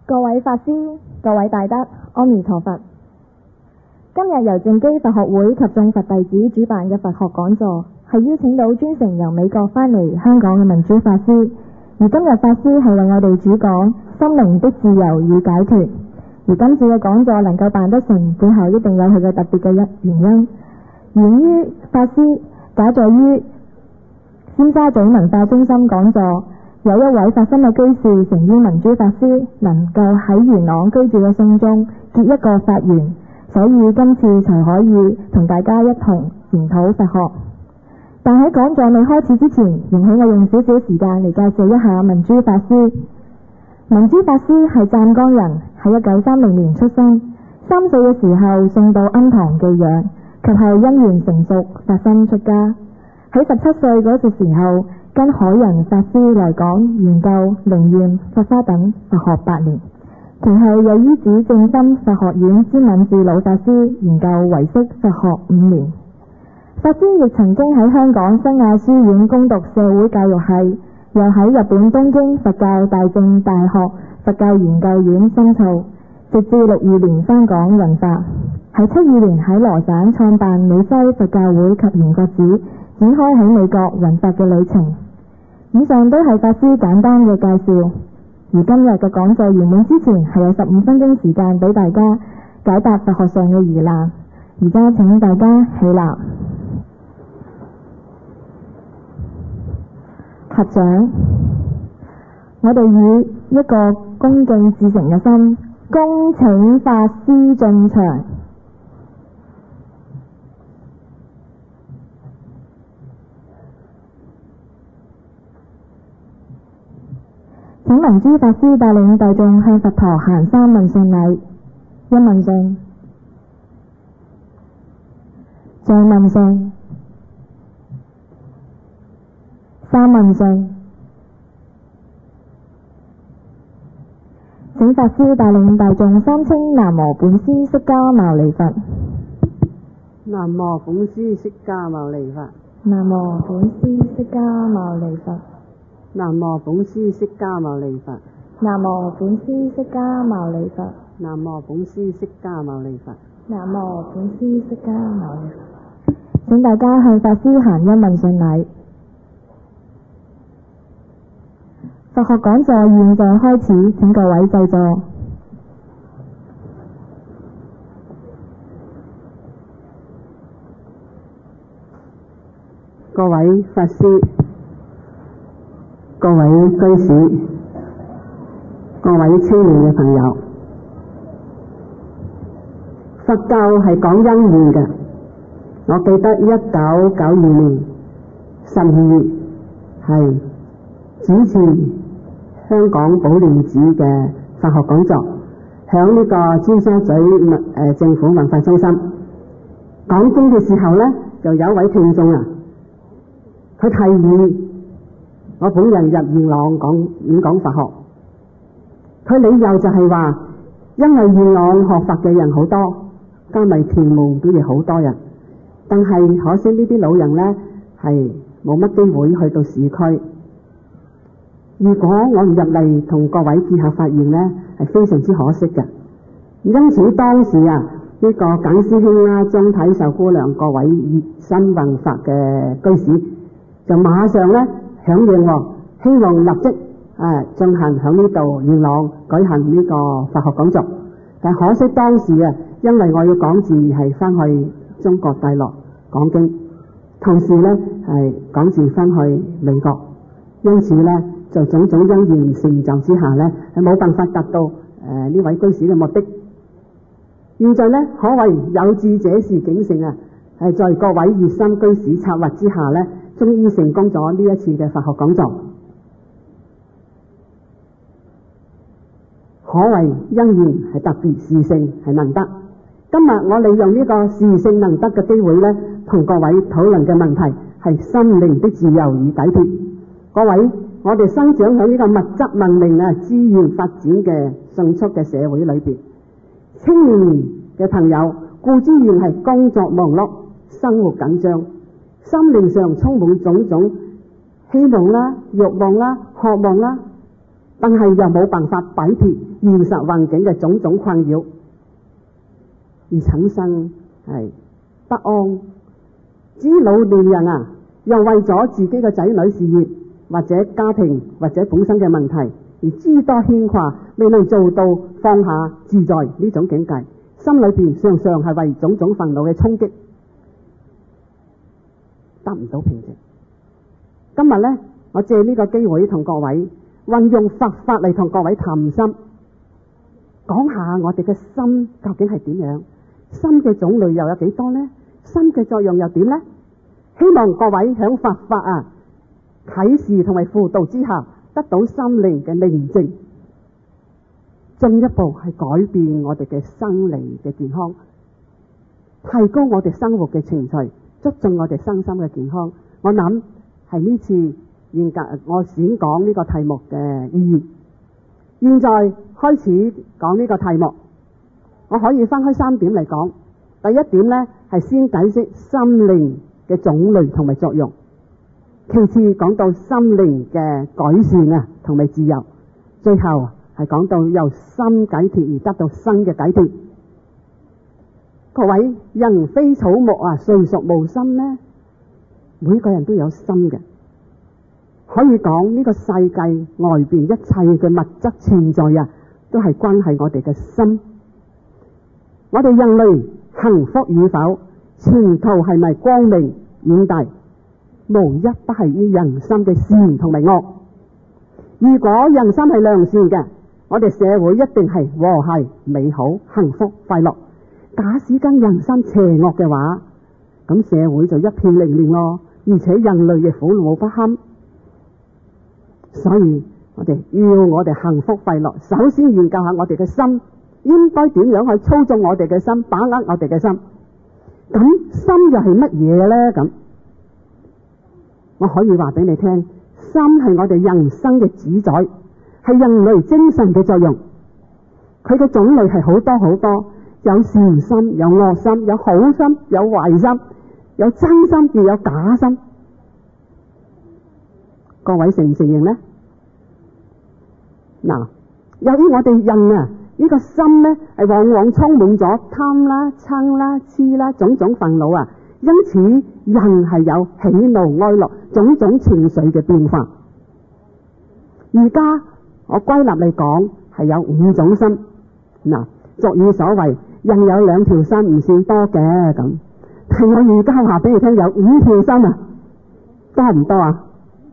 各位法師、各位大德，阿彌陀佛。今日由正機佛學會及眾佛弟子主辦嘅佛學講座，係邀請到專程由美國返嚟香港嘅民主法師。而今日法師係為我哋主講心靈的自由與解脫。而今次嘅講座能夠辦得成，背後一定有佢嘅特別嘅原因。源於法師假在於尖沙咀文化中心講座，有一位發心嘅居士誠於民主法師能夠喺元朗居住嘅信中結一個法緣，所以今次才可以同大家一同研討佛學。但喺講座未開始之前，容許我用少少時間嚟介紹一下民主法師。民主法師係湛江人，喺1930年出生，3歲嘅時候送到庵堂寄養，及後因緣成熟發心出家。喺17歲嗰個時候，跟海仁法師來港研究靈驗、佛花等佛學8年，其後又依止正心佛學院詹敏智老法師研究唯識佛學5年。法師亦曾經喺香港新亞書院攻讀社會教育系，又喺日本東京佛教大正大學佛教研究院深造，直至62年返港弘法。喺72年喺羅省創辦美西佛教會及圓覺寺，展開喺美國弘法嘅旅程。以上都係法師簡單嘅介紹。而今日嘅講座圓滿之前，係有15分鐘時間俾大家解答佛學上嘅疑難。而家請大家起立，合掌。我哋以一個恭敬至誠嘅心，恭請法師進場。請民主法師帶領大眾向佛陀行3問訊禮：一問訊、2問訊、3問訊。請法師帶領大眾三稱南無本師釋迦牟尼佛。 南無本師釋迦牟尼佛。 南無本師釋迦牟尼佛。 南無本師釋迦牟尼佛。 南無本師釋迦牟尼佛。 南無本師釋迦牟尼佛。 南無本師釋迦牟尼佛。請大家向法師行一問訊禮。佛學講座現在開始，請各位就座。 各位法師、各位居士、各位青年嘅朋友，佛教係講因緣嘅。我記得1992年12月係主持香港寶蓮寺嘅佛學講座，響呢個尖沙咀政府文化中心講經嘅時候呢，就有一位聽眾啊，佢提議我本人入元朗演講佛學。佢理由就係話，因為元朗學佛嘅人好多，加埋屯門都有好多人，但係可惜呢啲老人呢係冇乜機會去到市區。如果我唔入嚟同各位結合發言呢，係非常之可惜嘅。因此當時啊，呢個簡師兄啦、張體秀姑娘各位熱心弘法嘅居士，就馬上呢響應，希望立即進行響呢度元朗舉行呢個佛學講座。但可惜當時啊，因為我要趕住係翻去中國大陸講經，同時呢係趕住翻去美國，因此呢就種種因緣成就之下呢，係冇辦法達到呢位居士嘅目的。現在呢，可謂有志者事竟成啊！係在各位熱心居士策劃之下呢，終於成功咗呢一次嘅佛學講座。可謂因緣係特別殊勝係能得。今日我利用呢個殊勝能得嘅機會呢，同各位討論嘅問題係心靈的自由與解脫。各位，我哋生長喺呢個物質文明資源發展嘅迅速嘅社會裏邊，青年嘅朋友固然係工作忙碌、生活緊張，心靈上充滿種種希望啦、慾望啦、渴望啦， 但係又冇辦法擺脫現實環境嘅種種困擾，而產生係不安。至於老年人啊，又為咗自己嘅仔女事業或者家庭或者本身嘅問題而諸多牽掛，未能做到放下自在呢種境界，心裏邊常常係為種種煩惱嘅衝擊，得唔到平靜。今日呢，我借呢個機會同各位運用佛法嚟同各位談心，講下我哋嘅心究竟係點樣，心嘅種類又有幾多呢？心嘅作用又點呢？希望各位響佛法啟示同埋輔導之下，得到心靈嘅寧靜，進一步係改變我哋嘅生理嘅健康，提高我哋生活嘅情趣，促進我哋身心嘅健康。我諗係呢次嚴格我先講呢個題目嘅意義。現在開始講呢個題目，我可以分開3點嚟講。第一點呢，係先解釋心靈嘅種類同埋作用，其次講到心靈嘅改善同埋自由，最後係講到由心解脫而得到身嘅解脫。各位，人非草木誰屬無心呢？每個人都有心嘅，可以講呢個世界外邊一切嘅物質存在都係關係我哋嘅心。我哋人類幸福與否，前途係咪光明遠大，無一不係於人心嘅善同埋惡。如果人心係良善嘅，我哋社會一定係和諧美好幸福快樂。假使跟人心邪惡嘅話，咁社會就一片凌亂咯，而且人類嘅苦惱不堪。所以我哋幸福快樂，首先研究下我哋嘅心應該點樣去操縱我哋嘅心，把握我哋嘅心。咁心又係乜嘢呢？咁我可以話俾你聽，心係我哋人生嘅主宰，係人類精神嘅作用。佢嘅種類係好多好多，有善心，有惡心，有好心，有壞心，有真心，亦有假心。各位承唔承認呢？嗱，由於我哋人呢個心呢，係往往充滿咗貪啦、嗔啦、痴啦種種煩惱因此人係有喜怒哀樂種種情緒嘅變化。而家我歸納嚟講係有5種心。嗱，俗語所謂人有2條心唔算多嘅，咁但我而家話俾你聽有5條心多唔多啊？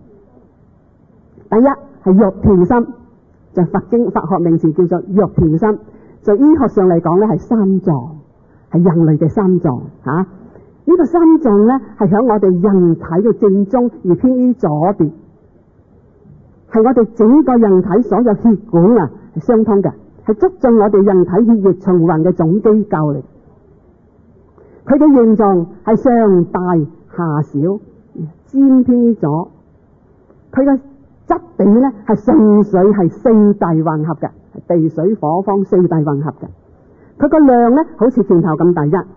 第一係肉田心，就佛學名詞叫做肉田心，就醫學上嚟講咧係3臟，係人類嘅3臟呢個心臟咧係響我哋人體嘅正中而偏於左邊，係我哋整個人體所有血管係相通嘅，係促進我哋人體血液循環嘅總機構嚟。佢嘅形狀係上大下小，尖偏於左。佢嘅質地咧係純粹係4大混合嘅，係地水火風4大混合嘅。佢個量咧好似拳頭咁大一。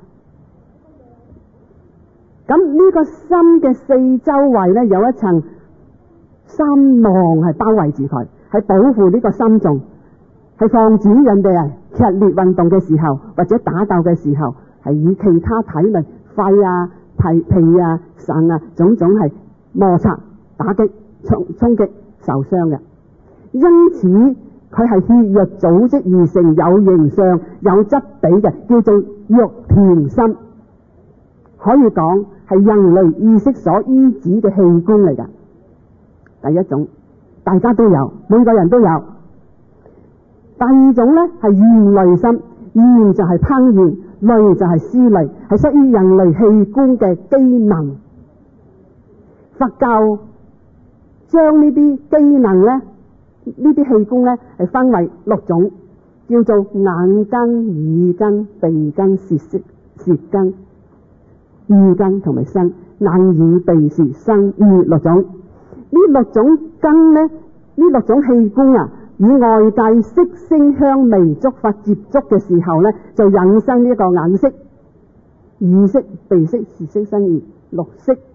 咁呢個心嘅4周圍咧有一層心囊係包圍住佢，係保護呢個心臟，係防止人哋劇烈運動嘅時候或者打鬥嘅時候係以其他體內肺脾腎種種係摩擦打擊衝擊受傷嘅。因此佢係血肉組織而成，有形相有質地嘅，叫做肉田心，可以講係人類意識所依止嘅器官嚟㗎。第一種大家都有，每個人都有。第二種呢係現類心，現就係烹飪，類就係思慮，係屬於人類器官嘅機能。佛教將呢啲機能呢，呢啲器官呢係分為6種，叫做眼根、耳根、鼻根、舌根、意根同埋身。眼耳鼻舌身意6種。呢6種根呢，呢6種器官與外界色聲香味觸法接觸嘅時候呢，就引生呢個眼色、耳色、鼻色、舌色、身意6色。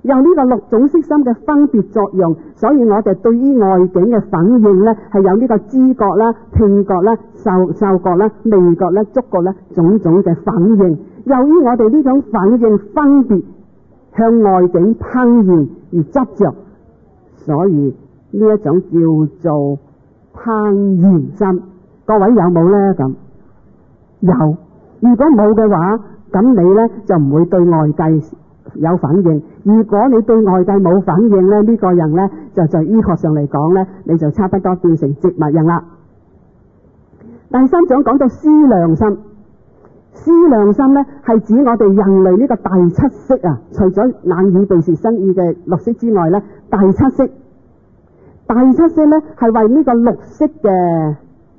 有呢個六種色心嘅分別作用，所以我哋對於外境嘅反應呢，係有呢個知覺啦、聽覺啦、嗅覺啦、味覺啦、觸覺啦種種嘅反應。由於我哋呢種反應分別向外境烹飪而執着，所以呢一種叫做烹飪心。各位有冇呢？咁有。如果冇嘅話，咁你呢就唔會對外界有反應。如果你對外界冇反應呢，呢個人呢就在醫學上嚟講呢，你就差不多變成植物人啦。第三種講到思量心，思量心呢係指我哋人類呢個第七識啊，除咗眼耳鼻舌身意嘅六識之外呢，第七識呢係為呢個六識嘅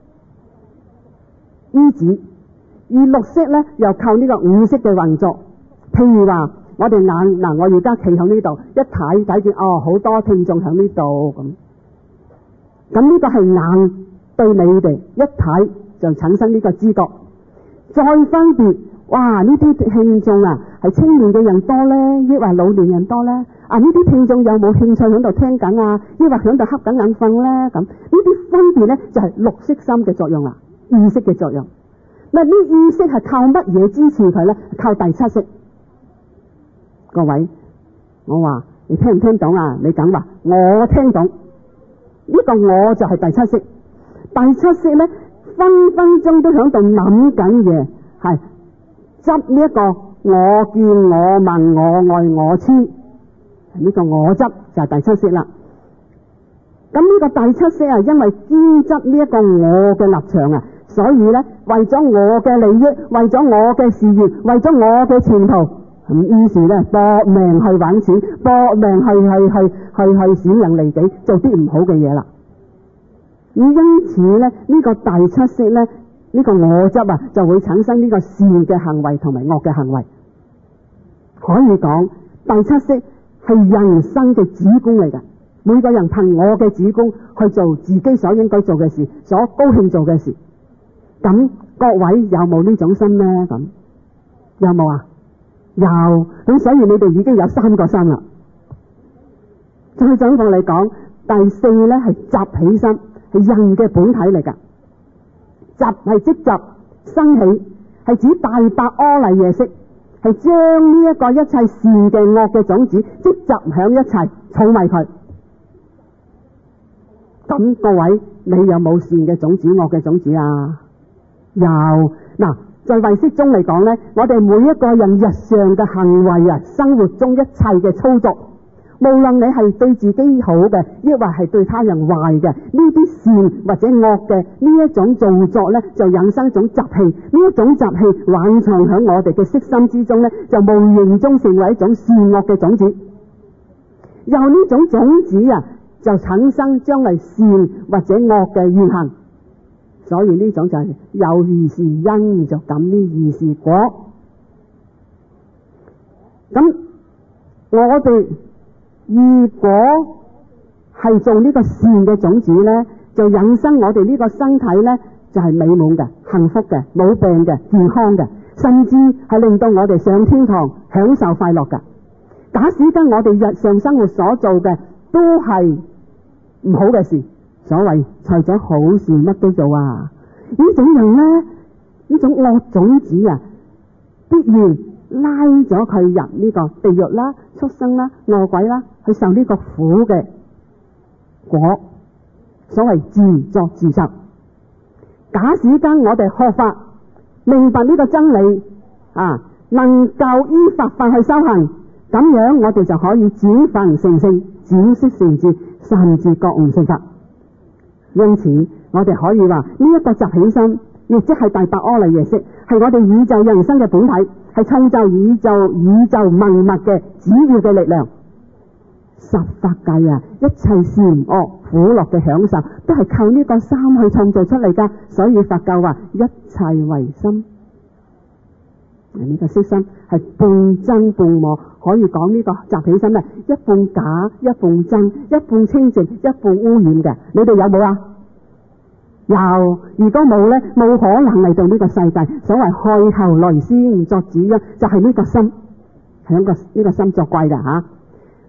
依止。而六識咧又靠呢個五識嘅運作，譬如話我哋眼嗱，我而家企喺呢度一睇見好多聽眾喺呢度咁呢個係眼對你哋一睇就產生呢個知覺，再分別哇呢啲聽眾啊係青年嘅人多咧，抑或老年人多咧？呢啲聽眾有冇興趣喺度聽緊啊？抑或喺度瞌緊眼瞓咧？咁呢啲分別咧就係六識心嘅作用啦，意識嘅作用。嗱，呢意識係靠乜嘢支持佢呢？靠第七識。各位，我話你聽唔聽懂啊？你咁話，我聽懂。呢個我就係第七識。第七識呢，分分鐘都喺度諗緊嘢，係執呢一個我見我聞我愛我痴，呢個我執就係第七識啦。咁呢個第七識啊，因為堅執呢一個我嘅立場啊，所以呢，為咗我嘅利益，為咗我嘅事業，為咗我嘅前途，咁於是呢，搏命去揾錢，搏命去損人利己，做啲唔好嘅嘢啦。咁因此呢，呢個第七識呢，呢個我執啊，就會產生呢個善嘅行為同埋惡嘅行為。可以講，第七識係人生嘅主攻嚟嘅。每個人憑我嘅主攻去做自己所應該做嘅事，所高興做嘅事。咁各位有冇呢種心呢？咁有冇啊？有。咁所以你哋已經有三個心啦。再總共嚟講，第四呢係集起心，係人嘅本體嚟噶。集係積集生起，係指大百阿賴耶識，係將呢一個一切善嘅惡嘅種子積集響一齊，儲埋佢。咁各位，你有冇善嘅種子、惡嘅種子啊？有。嗱，在唯識中嚟講呢，我哋每一個人日常嘅行為啊，生活中一切嘅操作，無論你係對自己好嘅，抑或係對他人壞嘅，呢啲善或者惡嘅呢一種造作呢，就引生一種習氣。呢一種習氣蘊藏喺我哋嘅色心之中呢，就無形中成為一種善惡嘅種子。由呢種種子啊，就產生將來善或者惡嘅現行，所以呢種就係有義是因，就感呢義是果。咁我哋如果係做呢個善嘅種子呢，就引生我哋呢個身體呢，就係美滿嘅、幸福嘅、冇病嘅、健康嘅，甚至係令到我哋上天堂享受快樂嘅。假使跟我哋日常生活所做嘅都係唔好嘅事，所謂除咗好事乜都做啊，呢種人呢，呢種惡種子啊，必然拉咗佢入呢個地獄啦、畜生啦、餓鬼啦，去受呢個苦嘅果。所謂自作自受。假使間我哋學法，明白呢個真理啊，能夠依法去修行，咁樣我哋就可以轉凡成聖，轉識成智，甚至覺悟成佛。因此我哋可以話呢一個集起心，亦即係大百阿賴耶識，係我哋宇宙人生嘅本體，係創造宇宙萬物嘅主要嘅力量。十法界啊，一切善惡苦樂嘅享受都係靠呢個心去創造出嚟噶。所以佛教話一切唯心，呢個色心係半真半妄，可以講呢個集起心咧，一半假一半真，一半清淨一半污染嘅。你哋有冇啊？有。如果冇呢，冇可能嚟到呢個世界。所謂開後來先作主因，就係呢個心，係呢個心作怪嘅吓。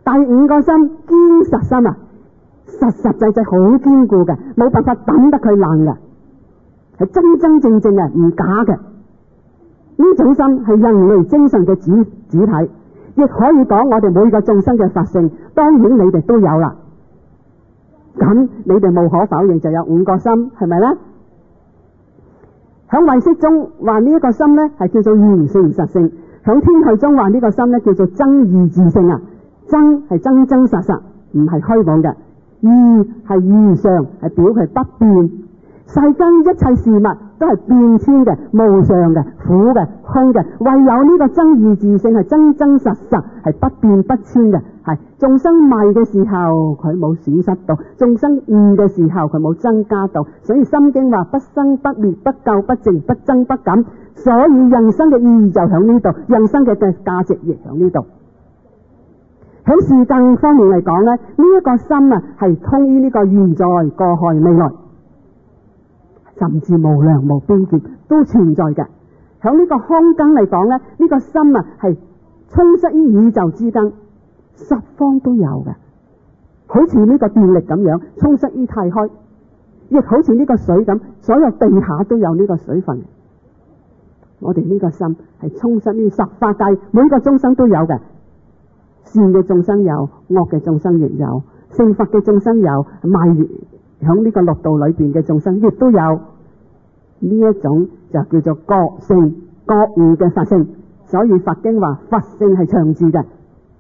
第五個心堅實心啊，實實際際好堅固嘅，冇辦法抌得佢爛嘅，係真真正正嘅，唔假嘅。呢種心係人類精神嘅主體，亦可以講我哋每個眾生嘅法性。當然你哋都有啦，咁你哋無可否認就有五個心，係咪呢？響唯識中話呢一個心呢係叫做賢聖實性，響天台中話呢個心呢叫做真義自性啊。真係真真實實，唔係虛妄嘅；義係如常，係表佢不變。世間一切事物都係變遷嘅、無常嘅、苦嘅、空嘅，唯有呢個真義自性係真真實實，係不變不遷嘅。係眾生迷嘅時候佢冇損失到，眾生悟嘅時候佢冇增加到。所以心經話不生不滅、不垢不淨、不增不減。所以人生嘅意義就響呢度，人生嘅價值亦響呢度。喺時間方面嚟講呢，呢一個心啊係通於呢個現在、過去、未來，甚至無量無邊劫都存在嘅。喺呢個空間嚟講呢，呢個心啊係充塞於宇宙之間，十方都有嘅，好似呢個電力咁樣充塞於太虛，亦好似呢個水咁，所有地下都有呢個水分。我哋呢個心係充塞於十法界，每個眾生都有嘅。善嘅眾生有，惡嘅眾生亦有，成佛嘅眾生有，響呢個六道裏邊嘅眾生亦都有。呢一種就叫做覺性覺悟嘅法性。所以佛經話佛性係長治嘅。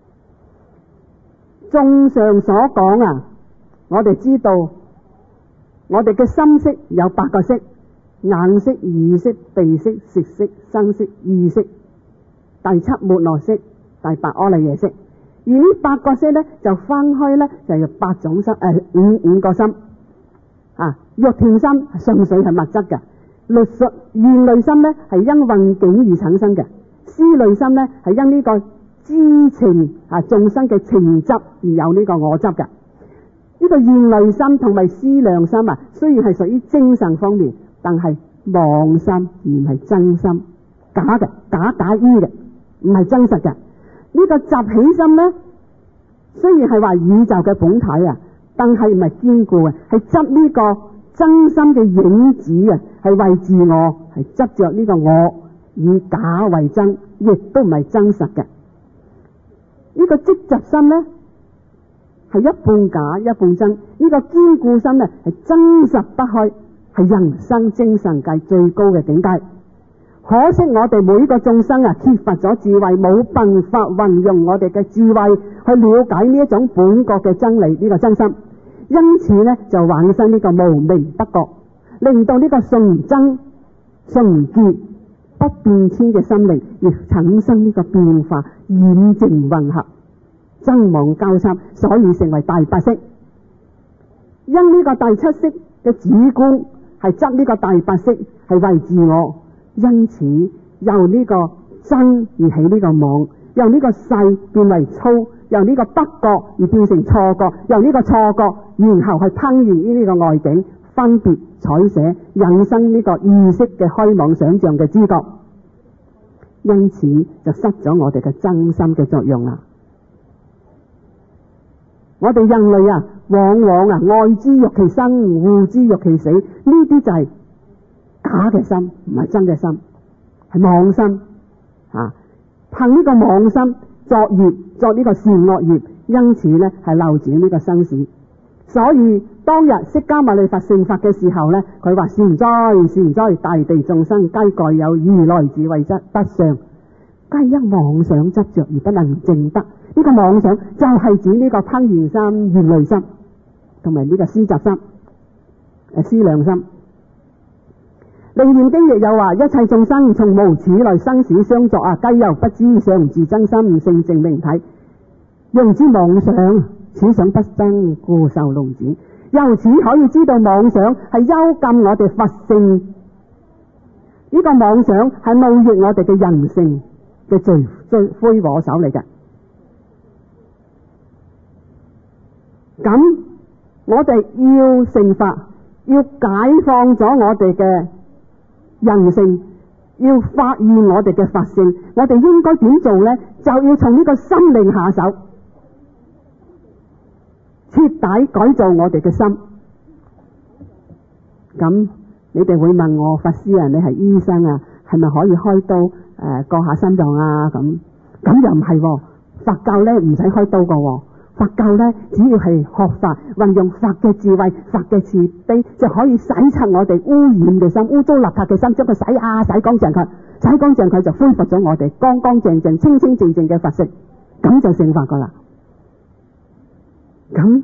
綜上所講啊，我哋知道我哋嘅心識有8個識：眼識、耳識、鼻識、舌識、身識、意識。第7末那識，第8阿賴耶識。而呢8個識呢，就分開呢，就有8種心，五個心啊。欲田心純粹係物質嘅，緣類心呢係因運境而產生嘅，思類心呢係因呢個知情眾生嘅情執而有呢個我執嘅。呢個緣類心同埋思量心啊，雖然係屬於精神方面，但係妄心而唔係真心，假嘅，假依嘅，唔係真實嘅。呢個集起心呢，雖然係話宇宙嘅本體啊，但係唔係堅固嘅，係執呢個真心嘅影子啊，係為自我，係執着呢個我，以假為真，亦都唔係真實嘅。呢個積集心呢，係一半假一半真。呢個堅固心呢，係真實不虛，係人生精神界最高嘅境界。可惜我哋每個眾生啊，缺乏咗智慧，冇辦法運用我哋嘅智慧去了解呢一種本覺嘅真理，呢個真心。因此呢，就產生呢個無明不覺，令到呢個純真純潔不變遷嘅心靈亦產生呢個變化，染淨混合，真妄交叉，所以成為第8識。因呢個第7識嘅主觀係執呢個第8識係為自我，因此由呢個真而起呢個妄，由呢個細變為粗，由呢個不覺而變成錯覺，由呢個錯覺然後係烹現於呢個外境，分別採捨，引生呢個意識嘅虛妄想象嘅知覺，因此就失咗我哋嘅真心嘅作用啦。我哋人類啊，往往啊愛之欲其生，惡之欲其死，呢啲就係假嘅心，唔係真嘅心，係妄心啊！憑呢個妄心作業，作呢個善惡業，因此呢係流轉呢個生死。所以當日釋迦牟尼佛成佛嘅時候呢，佢話善哉善哉，大地眾生皆蓋有如來智慧德相，皆因妄想執着而不能證得。呢個妄想就係指呢個烹現心、緣類心同埋呢個思集心、思量心。楞嚴經亦有話：一切眾生從無始來生死相續啊，皆由不知常自真心性淨明體，用之妄想，此想不真，故受龍子。由此可以知道妄想係幽禁我哋佛性，呢個妄想係侮辱我哋嘅人性嘅最灰火手嚟嘅。咁我哋要成佛，要解放咗我哋嘅人性，要發現我哋嘅佛性，我哋應該點做呢？就要從呢個心靈下手。 徹底改造我哋嘅心。咁你哋會問我，法師啊，你係醫生啊，係咪可以開刀割下心臟啊？咁又唔係喎，佛教咧唔使開刀噶喎。佛教咧只要係學法，運用佛嘅智慧、佛嘅慈悲，就可以洗刷我哋污染嘅心、污糟邋遢嘅心，將佢洗乾淨佢，洗乾淨佢就恢復咗我哋乾乾淨淨、清清淨淨嘅佛性，咁就成佛噶啦。咁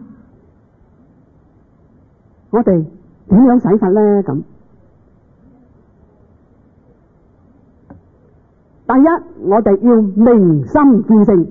我哋點樣洗法咧？咁第一，我哋要明心見性。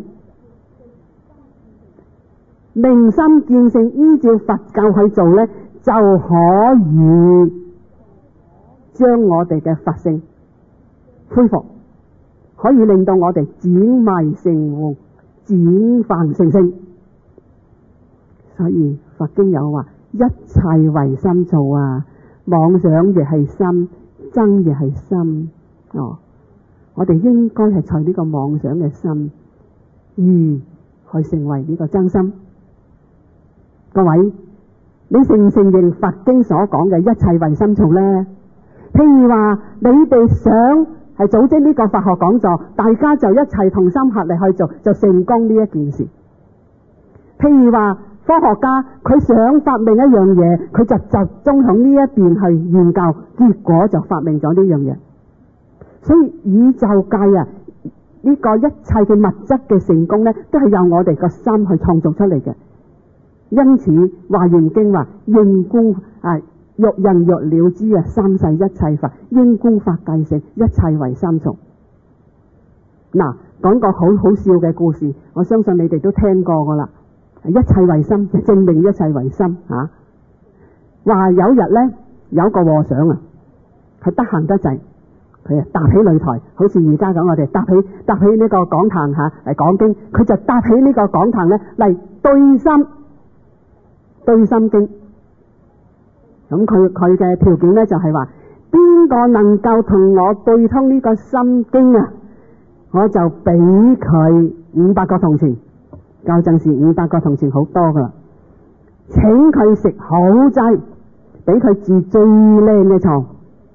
明心見性，依照佛教去做呢，就可以將我哋嘅佛性恢復，可以令到我哋轉迷成悟，轉凡成聖。所以佛經有話，一切唯心造啊，妄想亦係心，憎亦係心。我哋應該係隨呢個妄想嘅心，而去成為呢個真心。各位，你承唔承認佛經所講嘅一切唯心造呢？譬如話你哋想係組織呢個佛學講座，大家就一齊同心合力去做，就成功呢一件事。譬如話科學家佢想發明一樣嘢，佢就集中響呢一邊去研究，結果就發明咗呢樣嘢。所以宇宙界啊，呢個一切嘅物質嘅成功呢，都係由我哋個心去創造出嚟嘅。因此《華嚴經》話應觀欲人欲了知啊，三世一切法應觀法界性，一切唯心造。嗱，講個好好笑嘅故事，我相信你哋都聽過噶啦。一切唯心就證明一切唯心啊！話有日呢，有個和尚啊，佢得閒得滯，佢啊搭起擂台，好似而家咁，我哋搭起呢個講壇嚟講經，佢就搭起呢個講壇呢嚟對心經。咁佢嘅條件呢，就係話，邊個能夠同我對通呢個心經啊，我就俾佢500個銅錢。舊陣時500個銅錢好多噶啦，請佢食好齋，俾佢住最靚嘅床。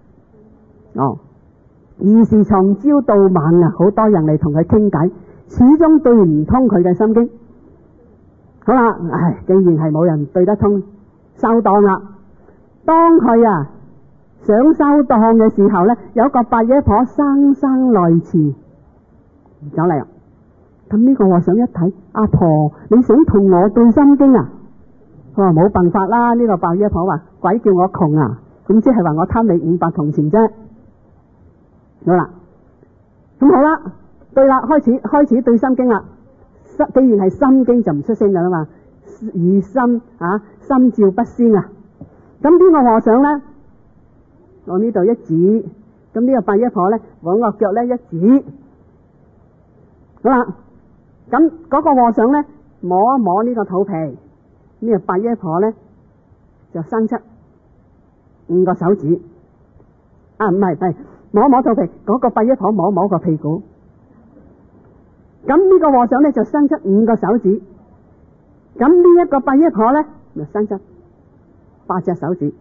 於是從朝到晚啊，好多人嚟同佢傾偈，始終對唔通佢嘅心經。好啦，既然係冇人對得通，收檔啦。當佢想收檔嘅時候呢，有個白野婆姍姍來遲走嚟。咁呢個和尚一睇，阿婆你想同我對心經啊？佢話冇辦法啦，呢個白野婆話鬼叫我窮啊，咁即係話我貪你500銅錢啫。好啦，咁好啦，對啦，開始對心經啦。既然係心經就唔出聲噶啦嘛，以心照不宣啊。咁呢個和尚呢，往呢度一指，咁呢個白野婆呢，往個腳呢一指，好啦。咁嗰個和尚呢，摸一摸呢個肚皮，呢個白野婆呢，就伸出5個手指。唔係摸摸肚皮，嗰個白野婆摸摸個屁股。咁呢個和尚呢，就伸出5個手指。咁呢一個白野婆呢，就伸出8隻手指。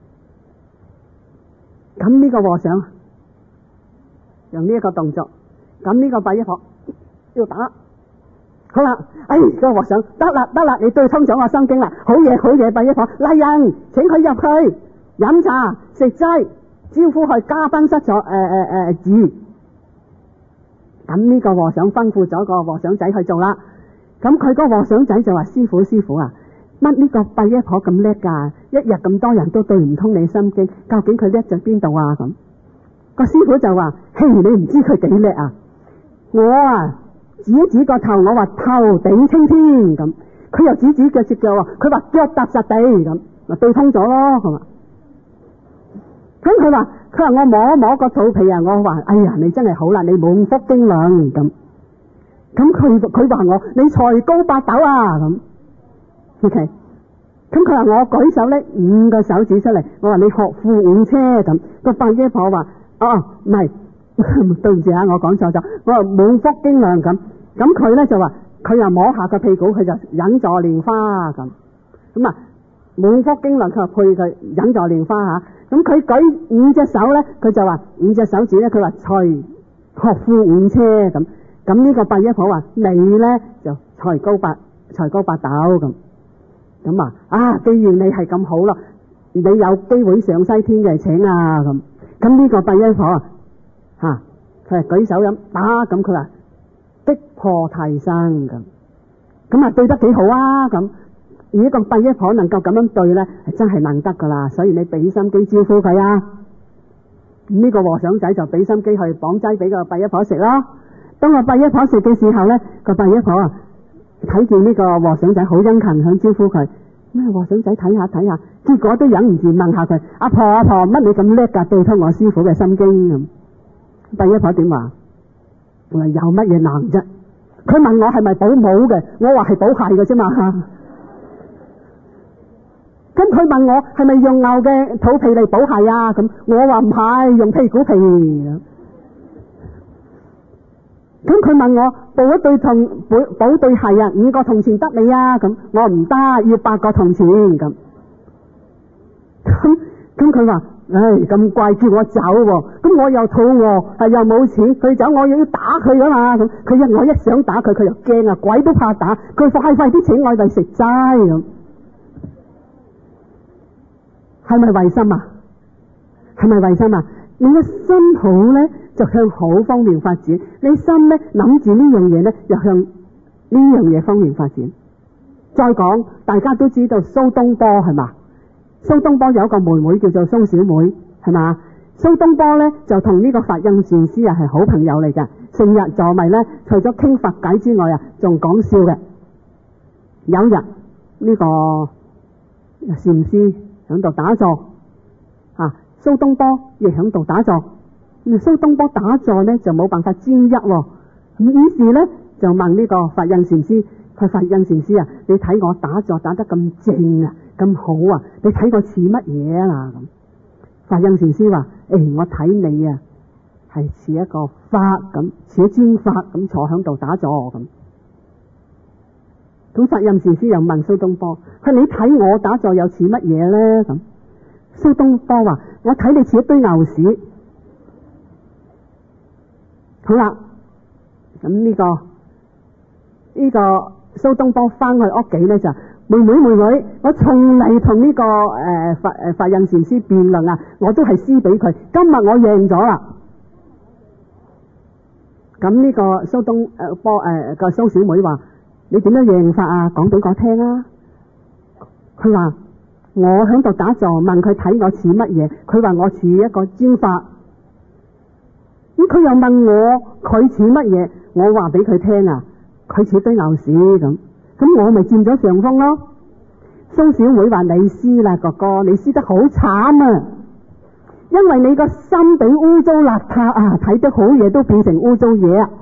咁呢個和尚用呢一個動作，咁呢個白野婆要打。好啦，個和尚得啦，你對通咗我心經啦，好嘢，白野婆嚟人，請佢入去飲茶食齋，招呼去嘉賓室坐住。咁呢個和尚吩咐咗個和尚仔去做啦。咁佢個和尚仔就話：師傅啊，乜呢個白野婆咁叻噶？一日咁多人都對唔通你心經，究竟佢叻在邊度啊？咁個師傅就話：嘿，你唔知佢幾叻啊？我指一指個頭，我話頭頂青天咁，佢又指隻腳，佢話腳踏實地咁，咪對通咗咯，係嘛？咁佢話我摸摸個肚皮啊，我話哎呀，你真係好啦，你滿腹經綸咁。咁佢話我你才高8斗啊咁。OK， 咁佢話我舉手咧5個手指出嚟，我話你學富五車咁。個白野婆話唔係。對唔住我講錯咗，我話滿腹經綸咁。咁佢咧就話佢又摸下個屁股，佢就忍坐蓮花咁。咁啊，滿腹經綸佢配佢忍坐蓮花嚇。咁佢舉5隻手咧，佢就話5隻手指咧，佢話財學富5車咁。咁呢個八一婆話你咧就才高八斗咁。咁啊，既然你係咁好咯，你有機會上西天嘅請啊咁。咁呢個八一婆佢係舉手咁打，咁佢話擊破替身咁。咁啊對得幾好啊咁。而呢個八一婆能夠咁樣對咧，係真係能得噶啦。所以你俾心機招呼佢啊。呢個和尚仔就俾心機去綁劑俾個八一婆食咯。當個八一婆食嘅時候咧，個八一婆睇見呢個和尚仔好殷勤，想招呼佢。咩和尚仔睇下，結果都忍唔住問下佢：阿婆乜你咁叻㗎？對通我師傅嘅心經咁。八一婆點話？我話有乜嘢難啫？佢問我係咪補冇嘅，我話係補鞋嘅啫嘛。咁佢問我係咪用牛嘅肚皮嚟補鞋啊？咁我話唔係，用屁股皮。咁佢問我補一對補對鞋啊，5個銅錢得未啊？咁我唔得，要8個銅錢咁。咁佢話：咁貴叫我走喎，咁我又肚餓，又冇錢，佢走我要打佢噶嘛。咁我一想打佢，佢又驚啊，鬼都怕打，佢快啲請我哋食齋咁。係咪為心啊？係咪為心啊？你個心好咧，就向好方面發展；你心咧諗住呢樣嘢咧，又向呢樣嘢方面發展。再講，大家都知道蘇東坡係嘛？蘇東坡有一個妹妹叫做蘇小妹，係嘛？蘇東坡咧就同呢個法印禪師係好朋友嚟嘅，成日坐埋咧，除咗傾佛偈之外仲講笑嘅。有日呢個禪師喺度打坐，蘇東坡亦喺度打坐。蘇東坡打坐咧就冇辦法專一，咁於是咧就問呢個法印禪師：佢法印禪師啊，你睇我打坐打得咁正啊，咁好啊，你睇我似乜嘢啊？咁法印禪師話：我睇你啊，係似一個法咁，似尊法咁坐喺度打坐咁。咁法印禪師又問蘇東坡：佢你睇我打坐又似乜嘢咧？咁蘇東坡話：我睇你似一堆牛屎。好啦，咁呢個蘇東坡翻去屋企咧就：妹妹，我從嚟同呢個法印禪師辯論啊，我都係輸俾佢，今日我贏咗啦。咁呢個蘇東坡個蘇小妹話：你點樣贏法啊？講俾我聽啊！佢話：我喺度打坐，問佢睇我似乜嘢，佢話我似一個尊法。咁佢又問我佢似乜嘢，我話俾佢聽啊，佢似堆牛屎咁。咁我咪佔咗上風咯。蘇小妹話：你輸啦，哥哥，你輸得好慘啊！因為你個心比污糟邋遢啊，睇得好嘢都變成污糟嘢啊！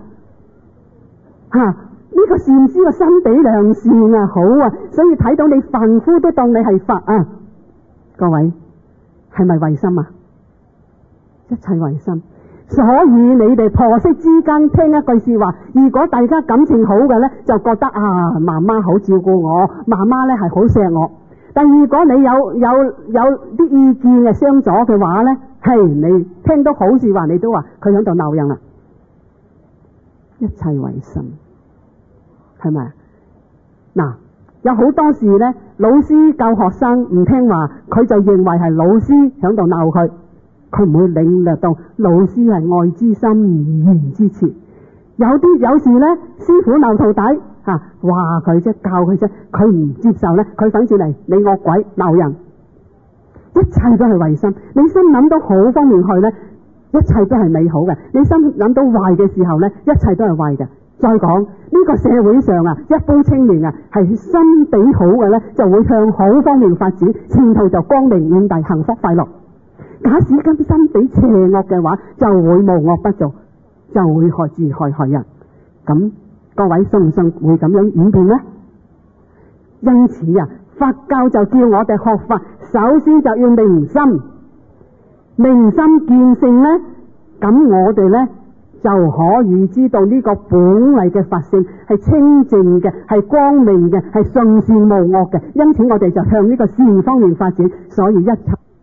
呢個禪師個心比良善啊，好啊，所以睇到你凡夫都當你係佛啊！各位係咪為心啊？一切為心。所以你哋婆媳之間聽一句說話，如果大家感情好嘅呢，就覺得媽媽好照顧我，媽媽呢係好錫我。但如果你有啲意見係相左嘅話呢，你聽到好說話你都話佢喺度鬧人啦。一切為心，係咪？嗱，有好多時呢，老師教學生唔聽話，佢就認為係老師喺度鬧佢。佢唔會領略到老師係愛之深而言之切。有時呢，師傅鬧徒弟話佢啫，教佢啫，佢唔接受呢，佢反轉嚟你惡鬼鬧人。一切都係為心，你心諗到好方面去呢，一切都係美好嘅；你心諗到壞嘅時候呢，一切都係壞嘅。再講呢個社會上一般青年係心地好嘅呢，就會向好方面發展，前途就光明遠大，幸福快樂。假使今心地邪惡嘅話，就會無惡不作，就會害自害人。咁各位信唔信會咁樣演變呢？因此佛教就叫我哋學法，首先就要明心，明心見性呢，咁我哋呢就可以知道呢個本嚟嘅法性係清淨嘅，係光明嘅，係順善無惡嘅。因此我哋就向呢個善方面發展，所以一切